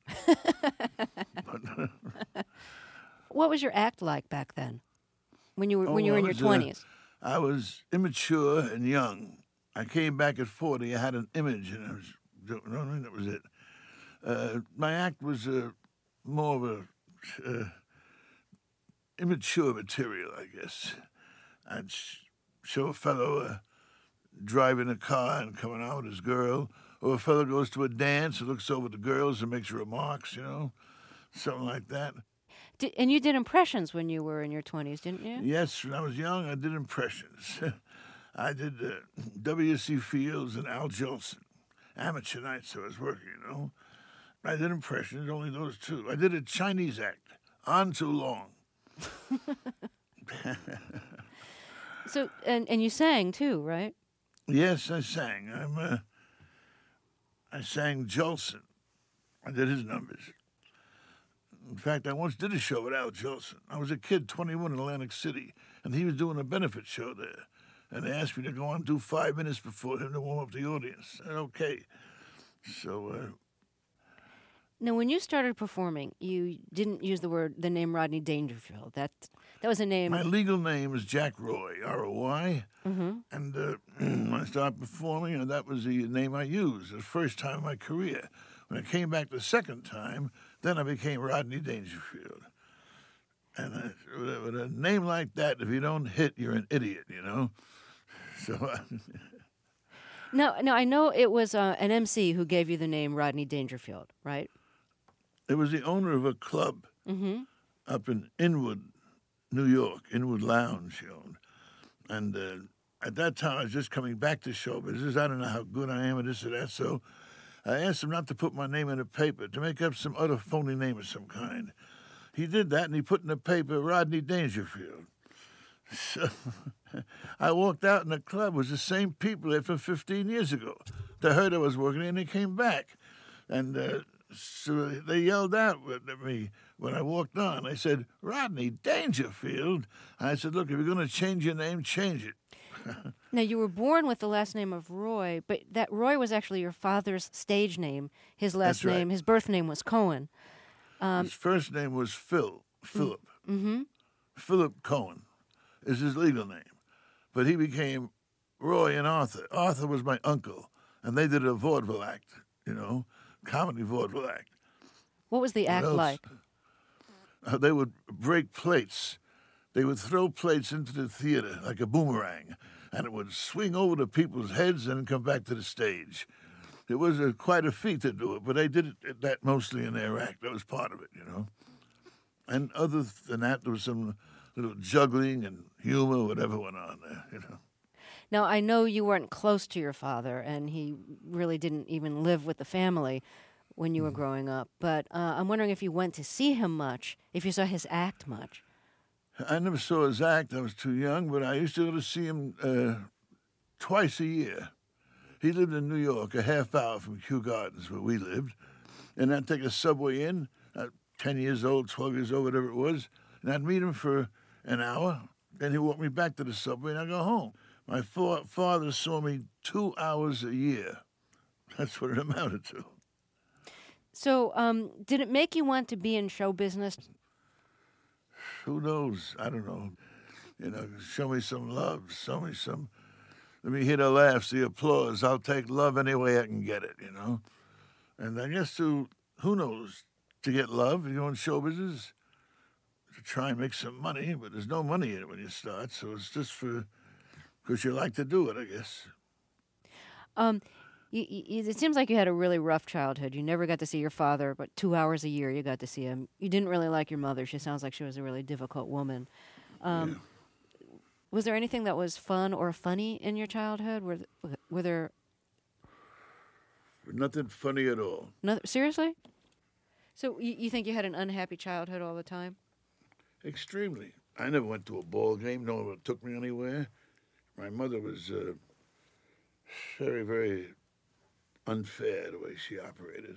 But, What was your act like back then, when you were when Oh, you were I in your was, uh, twenties? I was immature and young. I came back at forty. I had an image, and I was, no, no, that was it. Uh, my act was uh, more of a uh, immature material, I guess. I'd sh- show a fellow uh, driving a car and coming out with his girl, or a fellow goes to a dance and looks over the girls and makes remarks, you know, something like that. Did, and you did impressions when you were in your twenties, didn't you? Yes, when I was young, I did impressions. I did uh, W C Fields and Al Jolson. Amateur nights I was working, you know. I did impressions, only those two. I did a Chinese act, On Too Long. So and and you sang too, right? Yes, I sang. I'm. Uh, I sang Jolson. I did his numbers. In fact, I once did a show with Al Jolson. I was a kid, twenty-one, in Atlantic City, and he was doing a benefit show there. And they asked me to go on and do five minutes before him to warm up the audience. I said, okay. So, uh, Now, when you started performing, you didn't use the word the name Rodney Dangerfield. That that was a name. my legal name is Jack Roy, R O Y. Mm-hmm. And uh, when I started performing, and that was the name I used the first time in my career. When I came back the second time, then I became Rodney Dangerfield. And I, with, a, with a name like that, if you don't hit, you're an idiot, you know? So, uh, Now, now I know it was uh, an M C who gave you the name Rodney Dangerfield, right? it was the owner of a club Mm-hmm. up in Inwood, New York, Inwood Lounge, you owned. And uh, at that time, I was just coming back to show business. I don't know how good I am at this or that, so I asked him not to put my name in the paper, to make up some other phony name of some kind. He did that, and he put in the paper Rodney Dangerfield. So I walked out, and the club was the same people there from fifteen years ago. They heard I was working, and they came back. And uh, so they yelled out at me when I walked on. They said, Rodney Dangerfield? I said, look, if you're going to change your name, change it. Now, you were born with the last name of Roy, but that Roy was actually your father's stage name. His last That's right. name, his birth name was Cohen. Um, His first name was Phil, Philip. mm-hmm. Philip Cohen is his legal name. But he became Roy and Arthur. Arthur was my uncle, and they did a vaudeville act, you know, comedy vaudeville act. What was the What act else? like? Uh, they would break plates. They would throw plates into the theater like a boomerang, and it would swing over to people's heads and come back to the stage. It was a, quite a feat to do it, but they did it, that mostly in their act. That was part of it, you know. And other than that, there was some little juggling and humor, whatever went on there, you know. Now, I know you weren't close to your father, and he really didn't even live with the family when you were growing up. But uh, I'm wondering if you went to see him much, if you saw his act much. I never saw his act. I was too young, but I used to go to see him uh, twice a year. He lived in New York, a half hour from Kew Gardens, where we lived. And I'd take a subway in, uh, ten years old, twelve years old, whatever it was, and I'd meet him for an hour. Then he'd walk me back to the subway, and I'd go home. My fa- father saw me two hours a year. That's what it amounted to. So, um, did it make you want to be in show business? Who knows? I don't know. You know, show me some love, show me some let me hear the laughs, the applause. I'll take love any way I can get it, you know. And I guess to, who knows, to get love, you go in show business, to try and make some money, but there's no money in it when you start, so it's just for, because you like to do it, I guess. Um, you, you, it seems like you had a really rough childhood. You never got to see your father, but two hours a year you got to see him. You didn't really like your mother. She sounds like she was a really difficult woman. Um, yeah. Was there anything that was fun or funny in your childhood? Were, were there... Nothing funny at all. No, seriously? So you, you think you had an unhappy childhood all the time? Extremely. I never went to a ball game. No one took me anywhere. My mother was uh, very, very unfair the way she operated.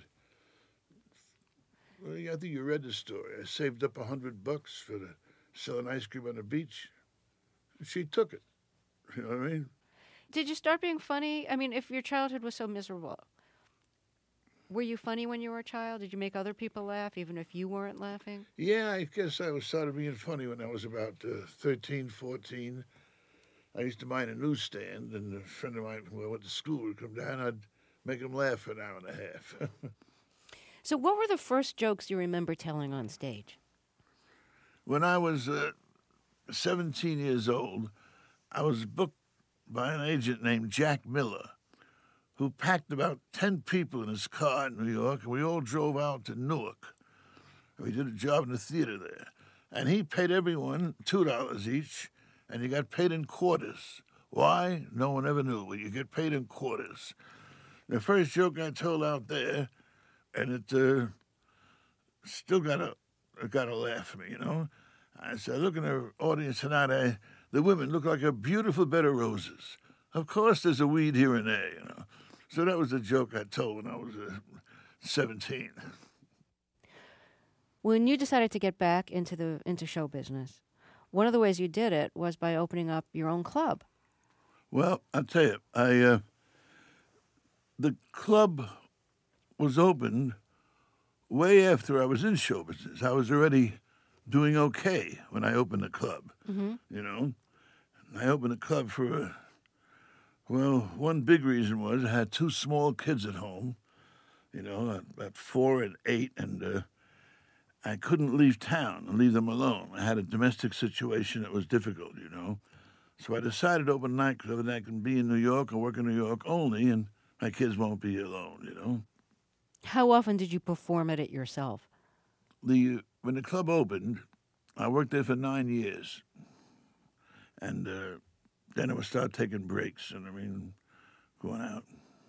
Well, I think you read the story. I saved up a hundred bucks for the selling ice cream on the beach. She took it. You know what I mean? Did you start being funny? I mean, if your childhood was so miserable, were you funny when you were a child? Did you make other people laugh, even if you weren't laughing? Yeah, I guess I was started being funny when I was about uh, thirteen, fourteen. I used to mind a newsstand, and a friend of mine who I went to school would come down. I'd make him laugh for an hour and a half. So what were the first jokes you remember telling on stage? When I was uh, seventeen years old, I was booked by an agent named Jack Miller, who packed about ten people in his car in New York, and we all drove out to Newark. We did a job in the theater there. And he paid everyone two dollars each, and you got paid in quarters. Why? No one ever knew, but you get paid in quarters. The first joke I told out there, and it uh, still got a, got a laugh for me, you know? I said, look in the audience tonight, I, the women look like a beautiful bed of roses. Of course there's a weed here and there, you know? So that was a joke I told when I was uh, seventeen. When you decided to get back into the into show business, one of the ways you did it was by opening up your own club. Well, I'll tell you, I uh, the club was opened way after I was in show business. I was already doing okay when I opened the club, mm-hmm. you know. I opened the club for a Well, one big reason was I had two small kids at home, you know, about four and eight, and uh, I couldn't leave town and leave them alone. I had a domestic situation that was difficult, you know. So I decided to open a nightclub that I can be in New York and work in New York only, and my kids won't be alone, you know. How often did you perform at it yourself? The When the club opened, I worked there for nine years, and... Uh, Then I would start taking breaks, and I mean, going out.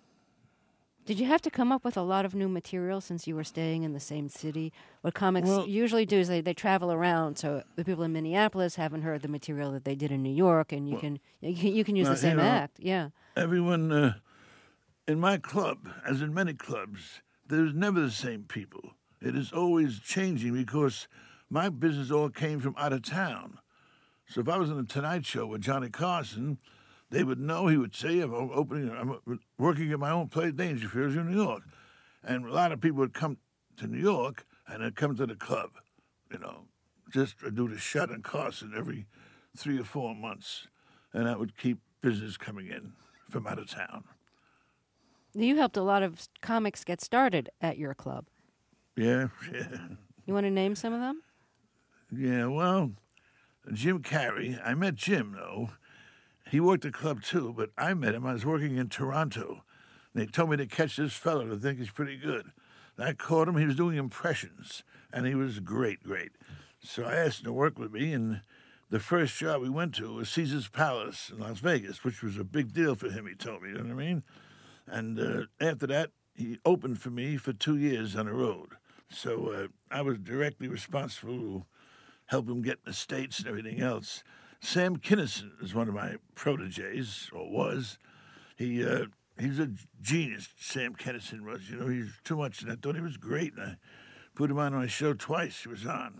Did you have to come up with a lot of new material since you were staying in the same city? What comics well, usually do is they, they travel around, so the people in Minneapolis haven't heard the material that they did in New York, and you well, can you can, you can use uh, the same you know, act. Yeah. Everyone uh, in my club, as in many clubs, there's never the same people. It is always changing because my business all came from out of town. So if I was on the Tonight Show with Johnny Carson, they would know. He would say, I'm opening, I'm working at my own place, Dangerfields in New York. And a lot of people would come to New York and they'd come to the club, you know, just to do the shot on Carson every three or four months. And that would keep business coming in from out of town. You helped a lot of comics get started at your club. Yeah, yeah. You want to name some of them? Yeah, well... Jim Carrey. I met Jim, though. He worked the club, too, but I met him. I was working in Toronto. They told me to catch this fellow to think he's pretty good. And I caught him. He was doing impressions, and he was great, great. So I asked him to work with me, and the first job we went to was Caesar's Palace in Las Vegas, which was a big deal for him, he told me, you know what I mean? And uh, after that, he opened for me for two years on the road. So uh, I was directly responsible help him get in the States and everything else. Sam Kinison is one of my proteges, or was. He uh, he's a genius, Sam Kinison was. You know, he's too much, and I thought he was great. And I put him on my show twice. He was on.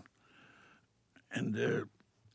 And uh,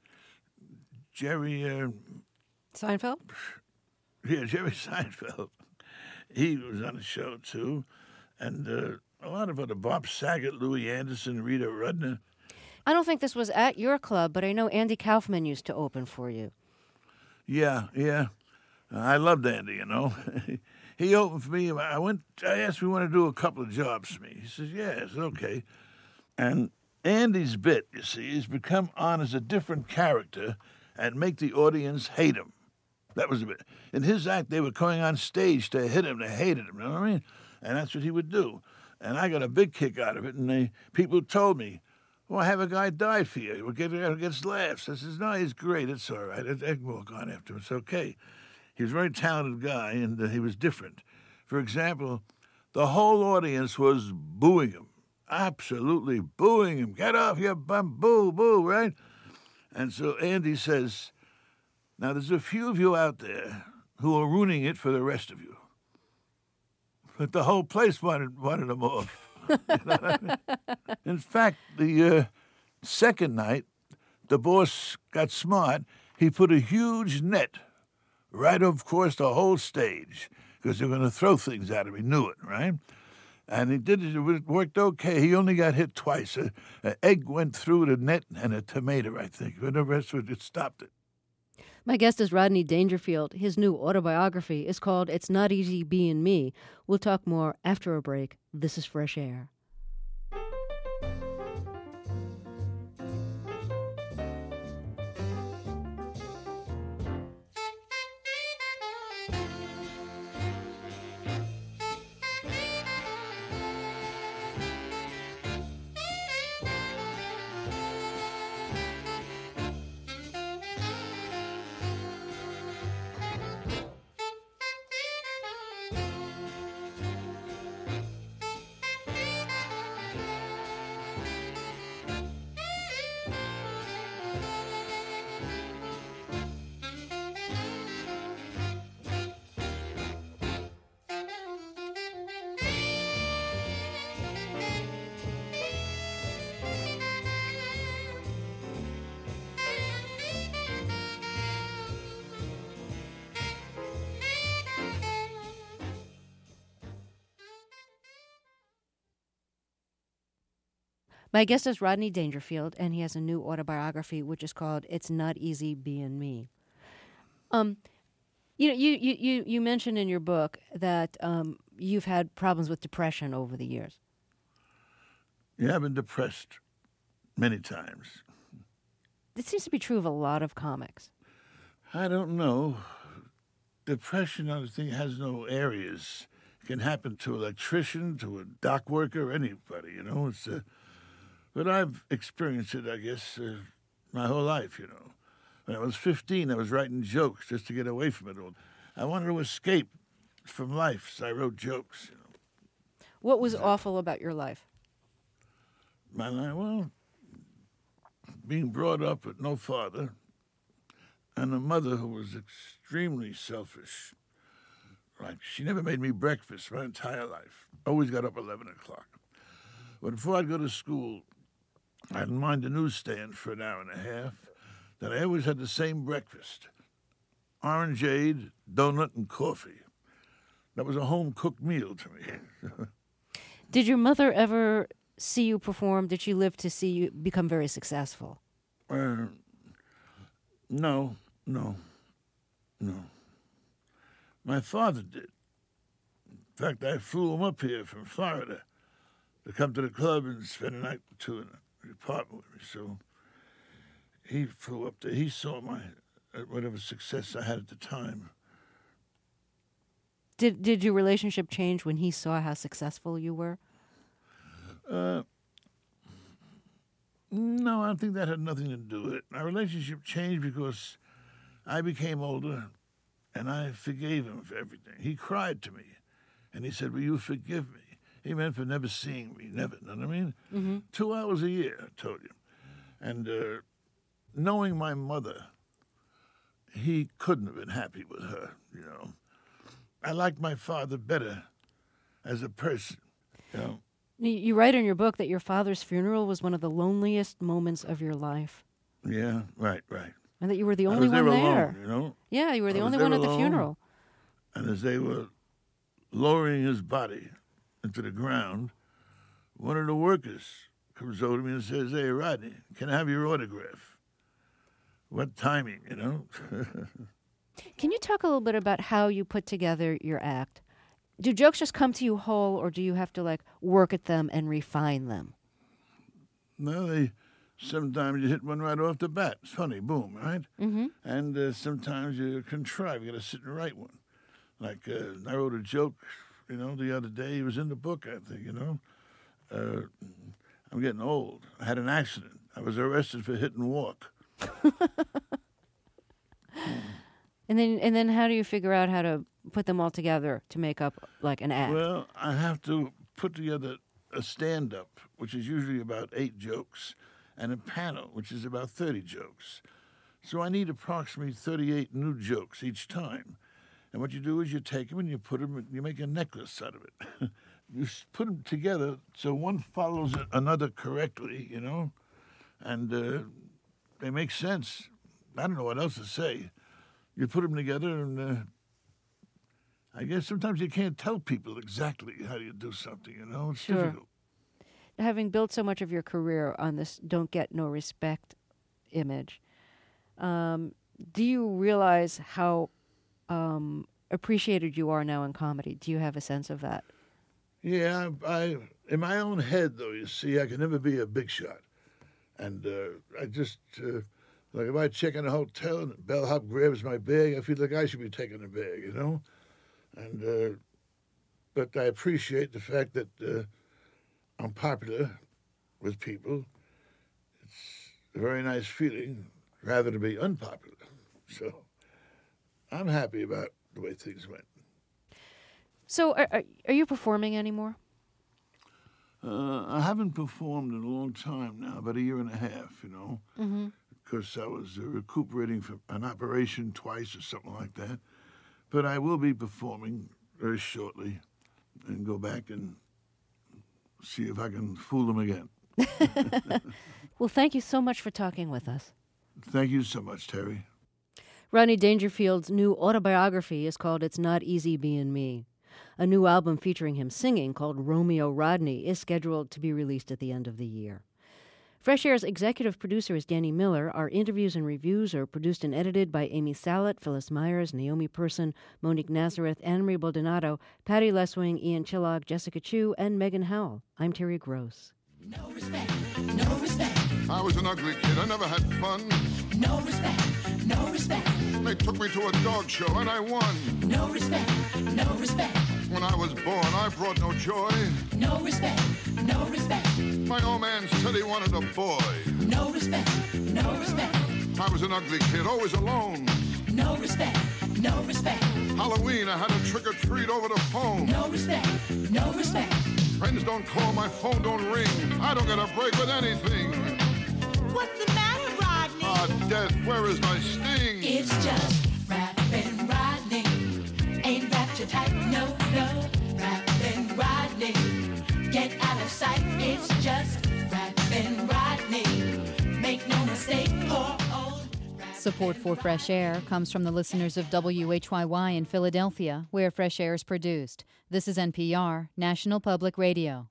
Jerry... Uh, Seinfeld? Yeah, Jerry Seinfeld. He was on the show, too. And uh, a lot of other, Bob Saget, Louis Anderson, Rita Rudner. I don't think this was at your club, but I know Andy Kaufman used to open for you. Yeah, yeah. I loved Andy, you know. He opened for me. I went. I asked if he wanted to do a couple of jobs for me. He says, yes, okay. And Andy's bit, you see, has become on as a different character and make the audience hate him. That was a bit. In his act, they were going on stage to hit him. They hated him, you know what I mean? And that's what he would do. And I got a big kick out of it. And they, people told me, well, have a guy die for you. We'll get, it gets laughs. I says, no, he's great. It's all right. I can walk on after him. It's okay. He was a very talented guy, and uh, he was different. For example, the whole audience was booing him. Absolutely booing him. Get off your bum, boo, boo, right? And so Andy says, now there's a few of you out there who are ruining it for the rest of you. But the whole place wanted, wanted him off. You know what I mean? In fact, the uh, second night, the boss got smart. He put a huge net right, of course, the whole stage, because they were going to throw things at him. He knew it, right? And he did it. It worked okay. He only got hit twice. An egg went through the net and a tomato, I think. But the rest of it stopped it. My guest is Rodney Dangerfield. His new autobiography is called It's Not Easy Being Me. We'll talk more after a break. This is Fresh Air. My guest is Rodney Dangerfield, and he has a new autobiography, which is called It's Not Easy Being Me. Um, you know, you, you, you, you mentioned in your book that um, you've had problems with depression over the years. Yeah, I've been depressed many times. This seems to be true of a lot of comics. I don't know. Depression, I think, has no areas. It can happen to an electrician, to a dock worker, anybody, you know. It's a... But I've experienced it, I guess, uh, my whole life, you know. When I was fifteen, I was writing jokes just to get away from it all. I wanted to escape from life, so I wrote jokes, you know. What was awful about your life? My life, well, being brought up with no father and a mother who was extremely selfish. Like, she never made me breakfast my entire life. Always got up eleven o'clock. But before I'd go to school, I'd mind the newsstand for an hour and a half. Then I always had the same breakfast. Orangeade, donut, and coffee. That was a home-cooked meal to me. Did your mother ever see you perform? Did she live to see you become very successful? Uh, no, no, no. My father did. In fact, I flew him up here from Florida to come to the club and spend a night or two in the apartment with me. So he flew up there. He saw my whatever success I had at the time. Did did your relationship change when he saw how successful you were? Uh, no, I don't think that had nothing to do with it. My relationship changed because I became older, and I forgave him for everything. He cried to me, and he said, will you forgive me? He meant for never seeing me, never, you know what I mean? Mm-hmm. Two hours a year, I told you. And uh, knowing my mother, he couldn't have been happy with her, you know. I liked my father better as a person, you know. You write in your book that your father's funeral was one of the loneliest moments of your life. Yeah, right, right. And that you were the I only was there one alone, there. You know? Yeah, you were the I only was one there at the alone, funeral. And as they were lowering his body into the ground, one of the workers comes over to me and says, hey, Rodney, can I have your autograph? What timing, you know? Can you talk a little bit about how you put together your act? Do jokes just come to you whole, or do you have to like work at them and refine them? No, they sometimes you hit one right off the bat. It's funny, boom, right? Mm-hmm. And uh, sometimes you contrive. You got to sit and write one. Like uh, I wrote a joke, you know, the other day. It was in the book, I think. You know, uh, I'm getting old. I had an accident. I was arrested for hit and walk. And then, and then, how do you figure out how to put them all together to make up like an act? Well, I have to put together a stand-up, which is usually about eight jokes, and a panel, which is about thirty jokes. So I need approximately thirty-eight new jokes each time. And what you do is you take them and you put them, you make a necklace out of it. You put them together so one follows another correctly, you know, and uh, they make sense. I don't know what else to say. You put them together, and uh, I guess sometimes you can't tell people exactly how you do something, you know? It's Sure. difficult. Having built so much of your career on this "don't get no respect" image, um, do you realize how um, appreciated you are now in comedy? Do you have a sense of that? Yeah, I, in my own head, though, you see, I can never be a big shot. And uh, I just... Uh, Like if I check in a hotel and the bellhop grabs my bag, I feel like I should be taking the bag, you know? And, uh, but I appreciate the fact that uh, I'm popular with people. It's a very nice feeling, rather to be unpopular. So I'm happy about the way things went. So, are, are, are you performing anymore? Uh, I haven't performed in a long time now, about a year and a half, you know? Mm-hmm. Because I was uh, recuperating from an operation twice or something like that. But I will be performing very shortly and go back and see if I can fool them again. Well, thank you so much for talking with us. Thank you so much, Terry. Rodney Dangerfield's new autobiography is called It's Not Easy Being Me. A new album featuring him singing called Romeo Rodney is scheduled to be released at the end of the year. Fresh Air's executive producer is Danny Miller. Our interviews and reviews are produced and edited by Amy Salet, Phyllis Myers, Naomi Person, Monique Nazareth, Anne-Marie Baldonado, Patty Leswing, Ian Chillog, Jessica Chu, and Megan Howell. I'm Terry Gross. No respect, no respect. I was an ugly kid. I never had fun. No respect, no respect. They took me to a dog show and I won. No respect, no respect. When I was born, I brought no joy. No respect, no respect. My old man said he wanted a boy. No respect, no respect. I was an ugly kid, always alone. No respect, no respect. Halloween, I had a trick-or-treat over the phone. No respect, no respect. Friends don't call, my phone don't ring. I don't get a break with anything. What's the matter, Rodney? Ah, death, where is my sting? It's just rapping Rodney. Ain't that your type? No, no. Rapping Rodney. Get out of sight. It's just rapping Rodney. Make no mistake, poor old. Support for Fresh Air comes from the listeners of W H Y Y in Philadelphia, where Fresh Air is produced. This is N P R, National Public Radio.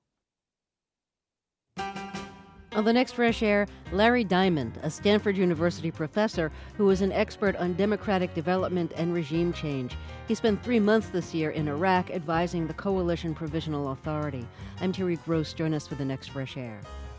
On the next Fresh Air, Larry Diamond, a Stanford University professor who is an expert on democratic development and regime change. He spent three months this year in Iraq advising the Coalition Provisional Authority. I'm Terry Gross. Join us for the next Fresh Air.